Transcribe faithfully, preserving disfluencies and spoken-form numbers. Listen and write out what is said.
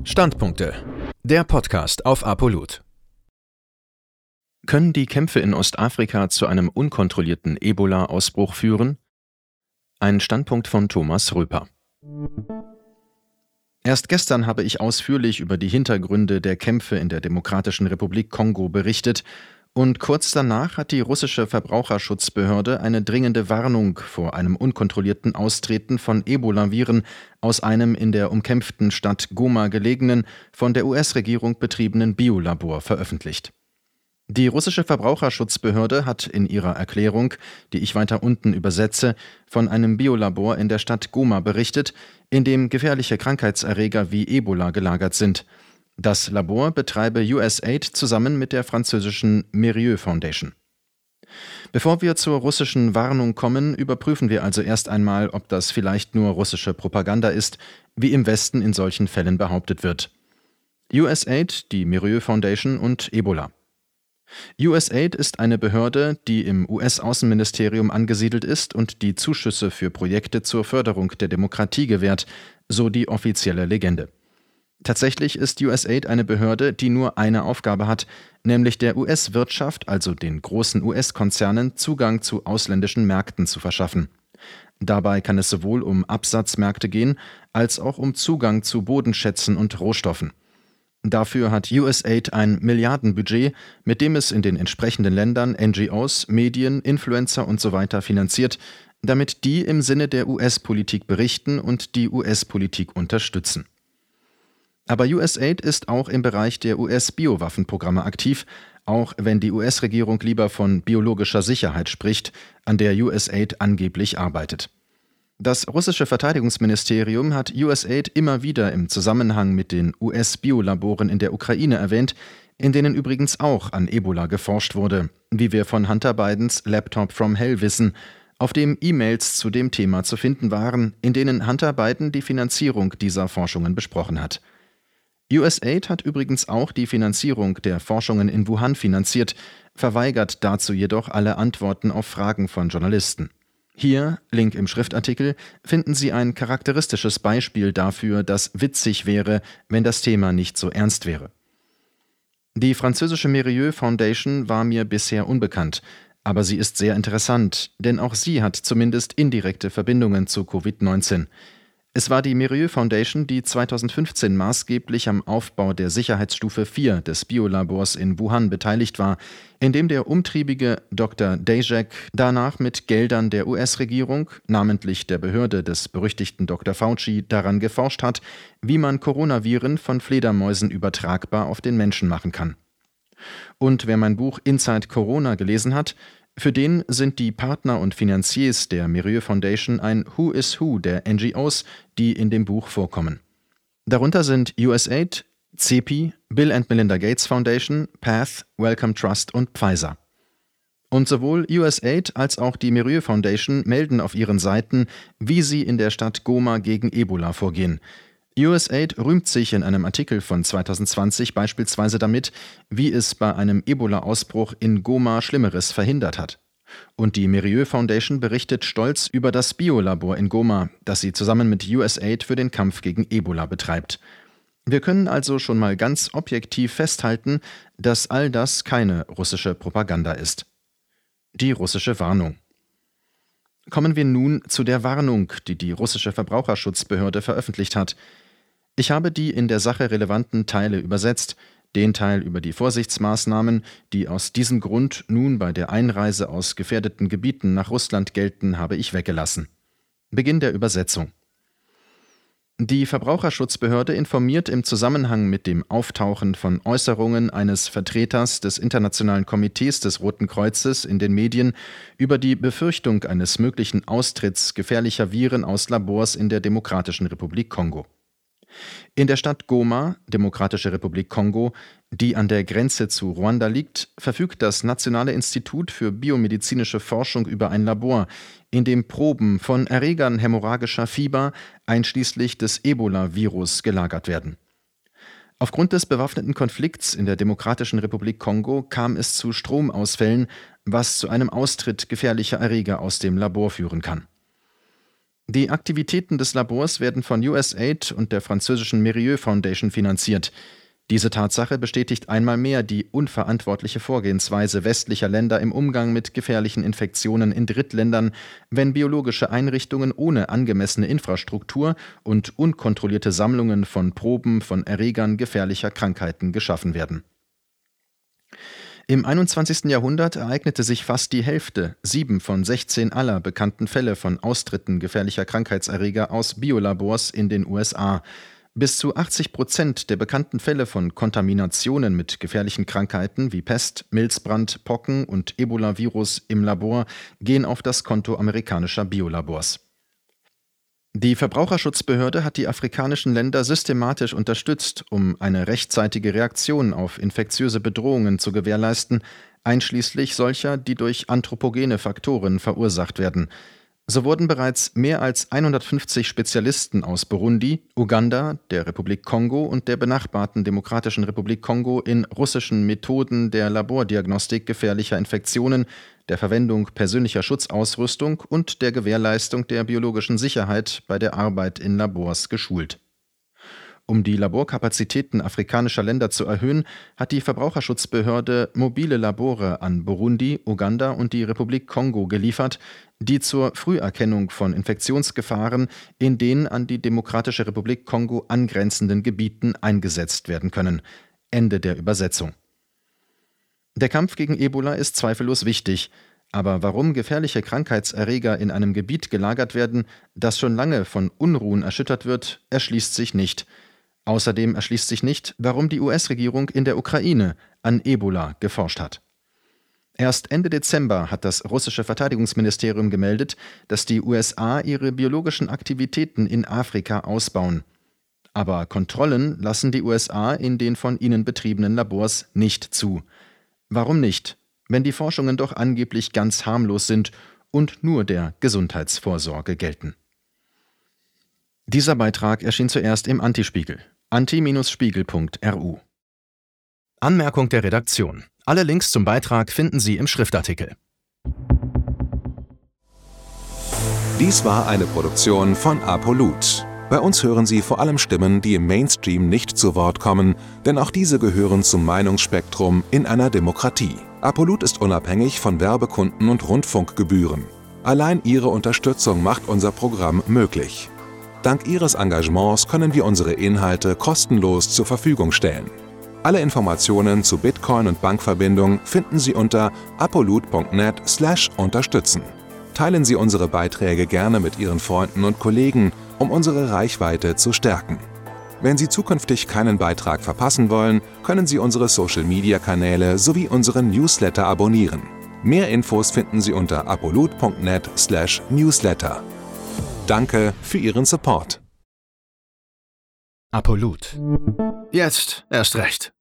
Standpunkte. Der Podcast auf Apolut. Können die Kämpfe in Ostafrika zu einem unkontrollierten Ebola-Ausbruch führen? Ein Standpunkt von Thomas Röper. Erst gestern habe ich ausführlich über die Hintergründe der Kämpfe in der Demokratischen Republik Kongo berichtet und kurz danach hat die russische Verbraucherschutzbehörde eine dringende Warnung vor einem unkontrollierten Austreten von Ebola-Viren aus einem in der umkämpften Stadt Goma gelegenen, von der U S-Regierung betriebenen Biolabor veröffentlicht. Die russische Verbraucherschutzbehörde hat in ihrer Erklärung, die ich weiter unten übersetze, von einem Biolabor in der Stadt Goma berichtet, in dem gefährliche Krankheitserreger wie Ebola gelagert sind. Das Labor betreibe U S A I D zusammen mit der französischen Mérieux Foundation. Bevor wir zur russischen Warnung kommen, überprüfen wir also erst einmal, ob das vielleicht nur russische Propaganda ist, wie im Westen in solchen Fällen behauptet wird. U S A I D, die Mérieux Foundation und Ebola. U S A I D ist eine Behörde, die im U S-Außenministerium angesiedelt ist und die Zuschüsse für Projekte zur Förderung der Demokratie gewährt, so die offizielle Legende. Tatsächlich ist U S A I D eine Behörde, die nur eine Aufgabe hat, nämlich der U S-Wirtschaft, also den großen U S-Konzernen, Zugang zu ausländischen Märkten zu verschaffen. Dabei kann es sowohl um Absatzmärkte gehen, als auch um Zugang zu Bodenschätzen und Rohstoffen. Dafür hat U S A I D ein Milliardenbudget, mit dem es in den entsprechenden Ländern N G Os, Medien, Influencer usw. finanziert, damit die im Sinne der U S-Politik berichten und die U S-Politik unterstützen. Aber U S A I D ist auch im Bereich der U S-Biowaffenprogramme aktiv, auch wenn die U S-Regierung lieber von biologischer Sicherheit spricht, an der U S A I D angeblich arbeitet. Das russische Verteidigungsministerium hat U S A I D immer wieder im Zusammenhang mit den U S-Biolaboren in der Ukraine erwähnt, in denen übrigens auch an Ebola geforscht wurde, wie wir von Hunter Bidens Laptop from Hell wissen, auf dem E-Mails zu dem Thema zu finden waren, in denen Hunter Biden die Finanzierung dieser Forschungen besprochen hat. U S A I D hat übrigens auch die Finanzierung der Forschungen in Wuhan finanziert, verweigert dazu jedoch alle Antworten auf Fragen von Journalisten. Hier, Link im Schriftartikel, finden Sie ein charakteristisches Beispiel dafür, dass witzig wäre, wenn das Thema nicht so ernst wäre. Die französische Mérieux Foundation war mir bisher unbekannt, aber sie ist sehr interessant, denn auch sie hat zumindest indirekte Verbindungen zu Covid neunzehn. Es war die Mérieux Foundation, die zweitausendfünfzehn maßgeblich am Aufbau der Sicherheitsstufe vier des Biolabors in Wuhan beteiligt war, in dem der umtriebige Doktor Daszak danach mit Geldern der U S-Regierung, namentlich der Behörde des berüchtigten Doktor Fauci, daran geforscht hat, wie man Coronaviren von Fledermäusen übertragbar auf den Menschen machen kann. Und wer mein Buch Inside Corona gelesen hat, für den sind die Partner und Finanziers der Mérieux Foundation ein Who is Who der N G Os, die in dem Buch vorkommen. Darunter sind U S A I D, C E P I, Bill and Melinda Gates Foundation, Path, Wellcome Trust und Pfizer. Und sowohl U S A I D als auch die Mérieux Foundation melden auf ihren Seiten, wie sie in der Stadt Goma gegen Ebola vorgehen. U S A I D rühmt sich in einem Artikel von zweitausendzwanzig beispielsweise damit, wie es bei einem Ebola-Ausbruch in Goma Schlimmeres verhindert hat. Und die Mérieux Foundation berichtet stolz über das Biolabor in Goma, das sie zusammen mit U S A I D für den Kampf gegen Ebola betreibt. Wir können also schon mal ganz objektiv festhalten, dass all das keine russische Propaganda ist. Die russische Warnung. Kommen wir nun zu der Warnung, die die russische Verbraucherschutzbehörde veröffentlicht hat. Ich habe die in der Sache relevanten Teile übersetzt, den Teil über die Vorsichtsmaßnahmen, die aus diesem Grund nun bei der Einreise aus gefährdeten Gebieten nach Russland gelten, habe ich weggelassen. Beginn der Übersetzung. Die Verbraucherschutzbehörde informiert im Zusammenhang mit dem Auftauchen von Äußerungen eines Vertreters des Internationalen Komitees des Roten Kreuzes in den Medien über die Befürchtung eines möglichen Austritts gefährlicher Viren aus Labors in der Demokratischen Republik Kongo. In der Stadt Goma, Demokratische Republik Kongo, die an der Grenze zu Ruanda liegt, verfügt das Nationale Institut für biomedizinische Forschung über ein Labor, in dem Proben von Erregern hämorrhagischer Fieber einschließlich des Ebola-Virus gelagert werden. Aufgrund des bewaffneten Konflikts in der Demokratischen Republik Kongo kam es zu Stromausfällen, was zu einem Austritt gefährlicher Erreger aus dem Labor führen kann. Die Aktivitäten des Labors werden von U S A I D und der französischen Mérieux Foundation finanziert. Diese Tatsache bestätigt einmal mehr die unverantwortliche Vorgehensweise westlicher Länder im Umgang mit gefährlichen Infektionen in Drittländern, wenn biologische Einrichtungen ohne angemessene Infrastruktur und unkontrollierte Sammlungen von Proben von Erregern gefährlicher Krankheiten geschaffen werden. Im einundzwanzigsten Jahrhundert ereignete sich fast die Hälfte, sieben von sechzehn aller bekannten Fälle von Austritten gefährlicher Krankheitserreger aus Biolabors in den U S A. Bis zu achtzig Prozent der bekannten Fälle von Kontaminationen mit gefährlichen Krankheiten wie Pest, Milzbrand, Pocken und Ebola-Virus im Labor gehen auf das Konto amerikanischer Biolabors. Die Verbraucherschutzbehörde hat die afrikanischen Länder systematisch unterstützt, um eine rechtzeitige Reaktion auf infektiöse Bedrohungen zu gewährleisten, einschließlich solcher, die durch anthropogene Faktoren verursacht werden. So wurden bereits mehr als hundertfünfzig Spezialisten aus Burundi, Uganda, der Republik Kongo und der benachbarten Demokratischen Republik Kongo in russischen Methoden der Labordiagnostik gefährlicher Infektionen, der Verwendung persönlicher Schutzausrüstung und der Gewährleistung der biologischen Sicherheit bei der Arbeit in Labors geschult. Um die Laborkapazitäten afrikanischer Länder zu erhöhen, hat die Verbraucherschutzbehörde mobile Labore an Burundi, Uganda und die Republik Kongo geliefert, die zur Früherkennung von Infektionsgefahren in den an die Demokratische Republik Kongo angrenzenden Gebieten eingesetzt werden können. Ende der Übersetzung. Der Kampf gegen Ebola ist zweifellos wichtig. Aber warum gefährliche Krankheitserreger in einem Gebiet gelagert werden, das schon lange von Unruhen erschüttert wird, erschließt sich nicht. Außerdem erschließt sich nicht, warum die U S-Regierung in der Ukraine an Ebola geforscht hat. Erst Ende Dezember hat das russische Verteidigungsministerium gemeldet, dass die U S A ihre biologischen Aktivitäten in Afrika ausbauen. Aber Kontrollen lassen die U S A in den von ihnen betriebenen Labors nicht zu. Warum nicht, wenn die Forschungen doch angeblich ganz harmlos sind und nur der Gesundheitsvorsorge gelten? Dieser Beitrag erschien zuerst im Antispiegel. anti-spiegel punkt r u. Anmerkung der Redaktion. Alle Links zum Beitrag finden Sie im Schriftartikel. Dies war eine Produktion von Apolut. Bei uns hören Sie vor allem Stimmen, die im Mainstream nicht zu Wort kommen, denn auch diese gehören zum Meinungsspektrum in einer Demokratie. Apolut ist unabhängig von Werbekunden und Rundfunkgebühren. Allein Ihre Unterstützung macht unser Programm möglich. Dank Ihres Engagements können wir unsere Inhalte kostenlos zur Verfügung stellen. Alle Informationen zu Bitcoin und Bankverbindung finden Sie unter apolut punkt net slash unterstützen. Teilen Sie unsere Beiträge gerne mit Ihren Freunden und Kollegen, um unsere Reichweite zu stärken. Wenn Sie zukünftig keinen Beitrag verpassen wollen, können Sie unsere Social-Media-Kanäle sowie unseren Newsletter abonnieren. Mehr Infos finden Sie unter apolut punkt net slash newsletter. Danke für Ihren Support. Apolut. Jetzt erst recht.